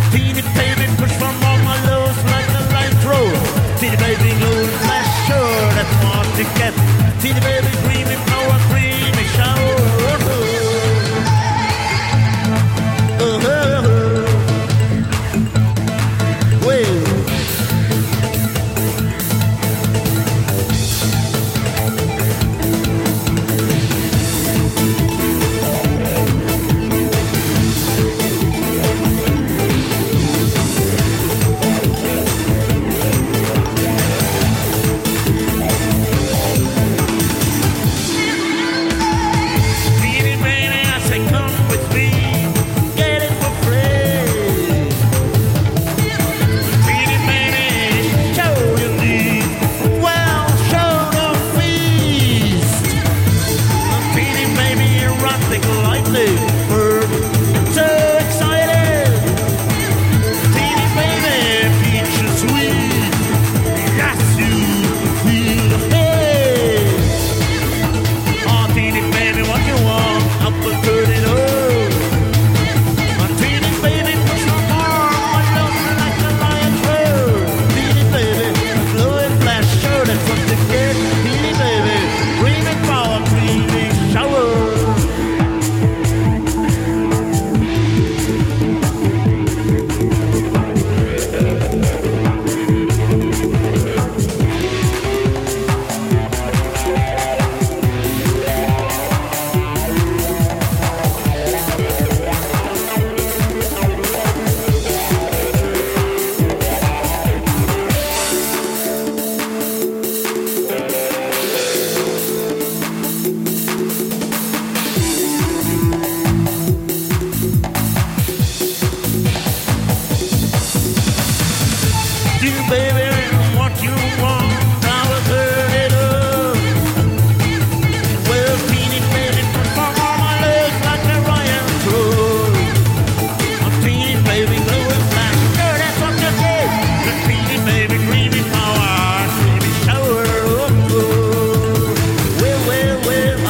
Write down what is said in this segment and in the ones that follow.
Teeny baby, push from all my lows like a lion throw. Teeny baby, glow flash, sure, that's what to get. Teeny baby, dreaming power, creamy shower. Well. Baby, what you want, I will turn it up. Well, teeny baby, perform all my legs like a Ryan Crow. A teeny baby, glowing flash, sure that's what you get. The teeny baby, dreamy power, dreamy shower. Well, well, well,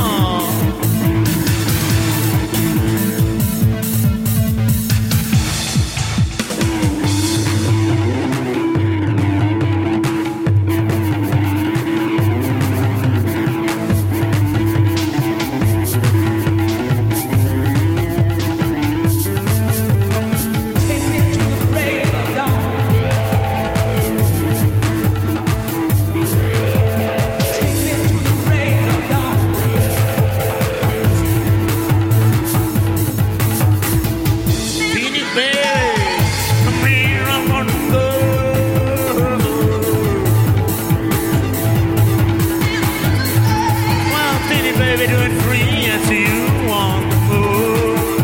baby, do it free as you want to move.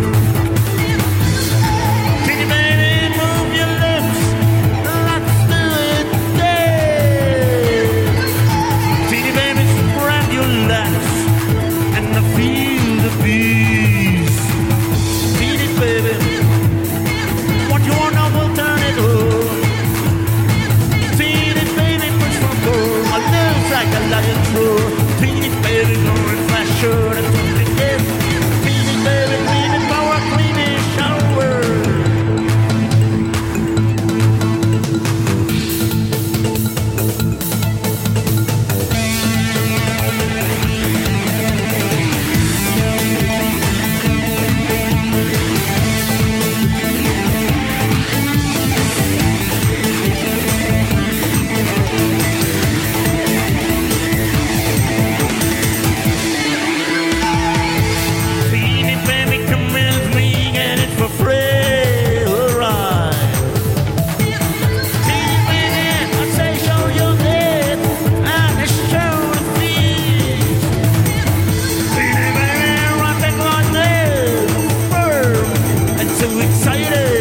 Teeny baby, move your lips, let's do it today. Teeny baby, spread your legs and feel the peace. Teeny baby, what you want now will turn it on. Teeny baby, push from gold, my lips like a lion throw. Teeny baby, going flash, sure that's what they get. Teeny baby, cleaning power, cleaning shower. Excited.